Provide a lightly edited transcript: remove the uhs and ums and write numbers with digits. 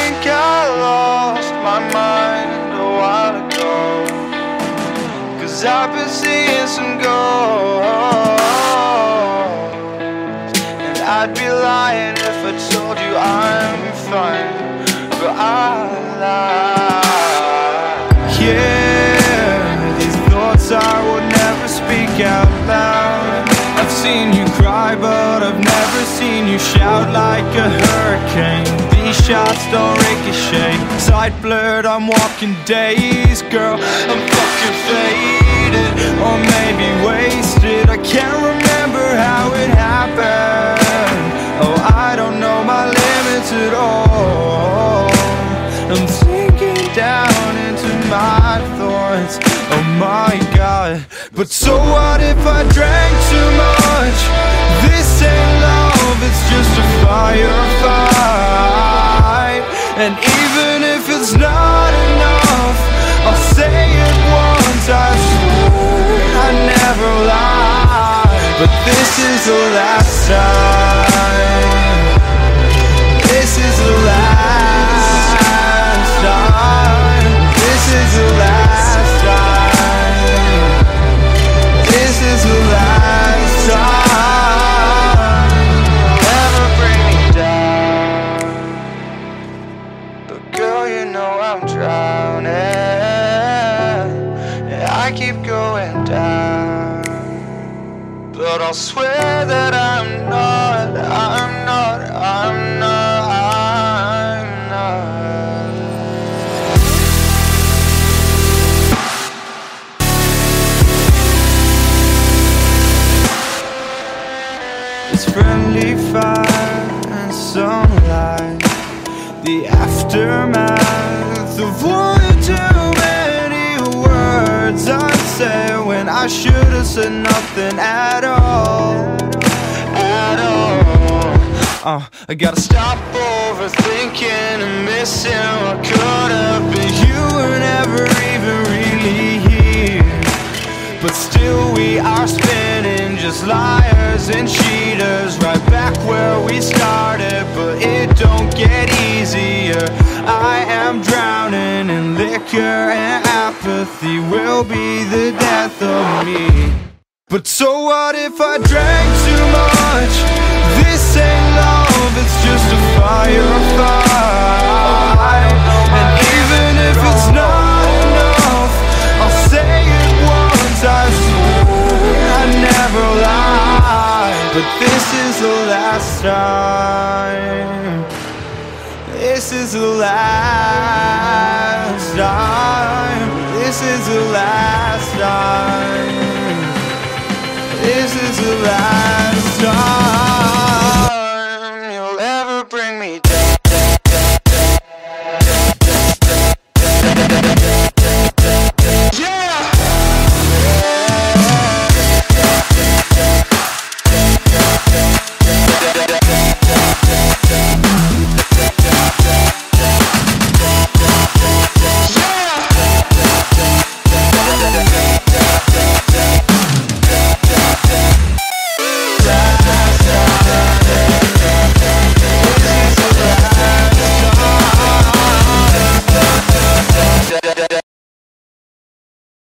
think I lost my mind a while ago, 'cause I've been seeing some ghosts. And I'd be lying if I told you I'm fine, but I lie. Yeah, these thoughts I would never speak out loud. I've seen you cry, but I've never seen you shout like a hurricane. These shots don't ricochet. Sight blurred, I'm walking days. Girl, I'm fucking faded, or maybe wasted. I can't remember how it happened. Oh, I don't know my limits at all. I'm sinking down into my thoughts. Oh my God. But so what if I drank too much? This ain't love, it's just a firefight. And even if it's not enough, I'll say it once. I swear I never lie. But this is the last time. This is the last time. This is the last time. This is the last time. Never bring me down, but girl, you know I'm drowning. Yeah, I keep going down, but I'll swear that I'm not. It's friendly fire and sunlight, the aftermath of one too many words I said when I should have said nothing at all. At all. I gotta stop overthinking and missing what could have been. You were never even really here, but still we are spinning, just liars and cheaters, right back where we started. But it don't get easier. I am drowning in liquor, and apathy will be the death of me. But so what if I drank too much? This ain't love, it's just a firefight. And even if it's not enough, I'll say it once. I swear I never lie. But this is the last time. This is the last time. This is the last time. This is the last time.